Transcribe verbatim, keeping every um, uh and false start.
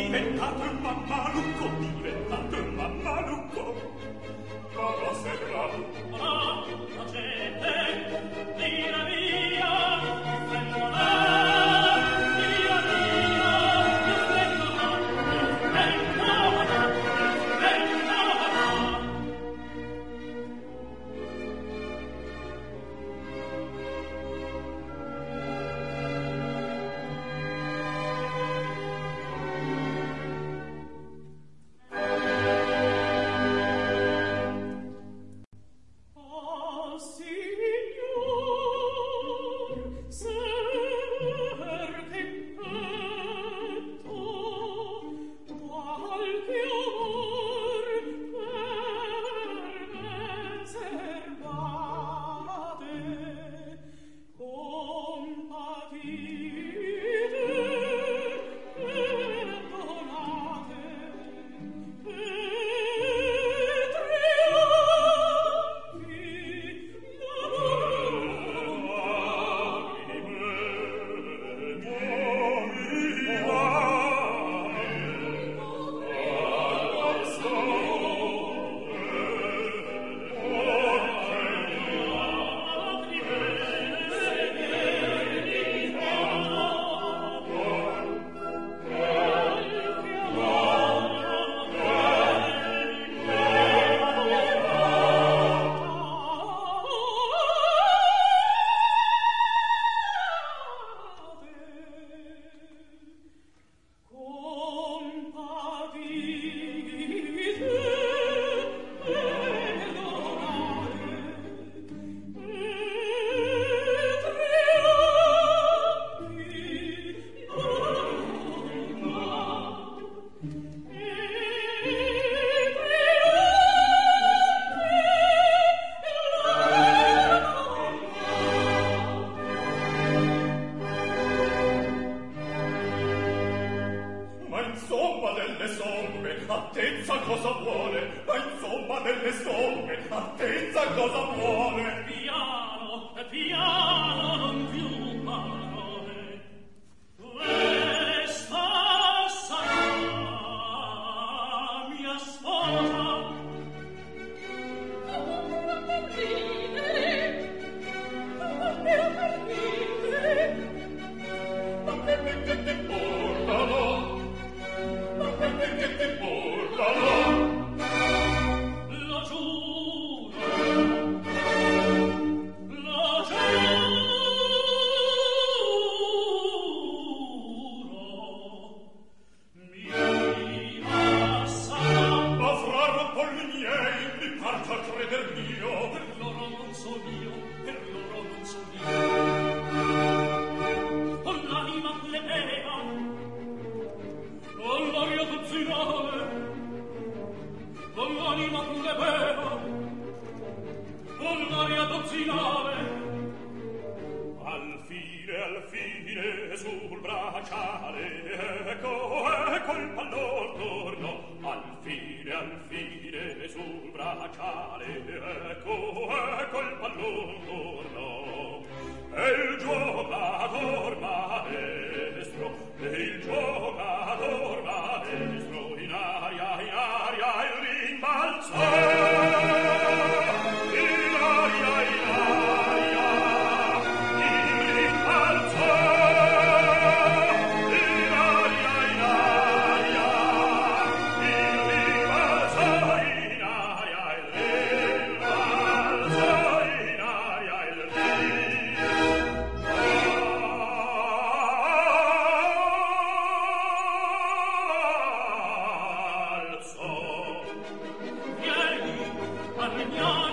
Diventate un mammalucco, diventate un mammalucco. Ma la sera, ma la gente, via via, frenno là, via via, frenno là, frenno là, frenno là. Attezza cosa vuole, ma insomma delle somme, attezza cosa vuole. Piano, piano, non più parole. Questa sarà mia sposa. Non per ridere, non per ridere, non per che ti portano, non per che ti portano. Lo giuro, lo giuro, mi basta. Ma fra non polli miei, mi parta a creder mio. Per loro non so io, per loro non so io. Con l'anima le beva, con l'aria dozzinale, con l'anima le beva, con l'aria dozzinale. Al fine, al fine, sul bracciale, ecco, ecco il pallor torno. Al fine, al fine, sul bracciale, ecco, ecco il pallor torno. E il giocatore maestro, e il giocatore maestro, in aria, in aria, il rimbalzo. In aria, in aria, il rimbalzo. In aria, in aria, il rimbalzo. In aria, il rimbalzo. In aria, il rimbalzo. Vieni, Parmigiano.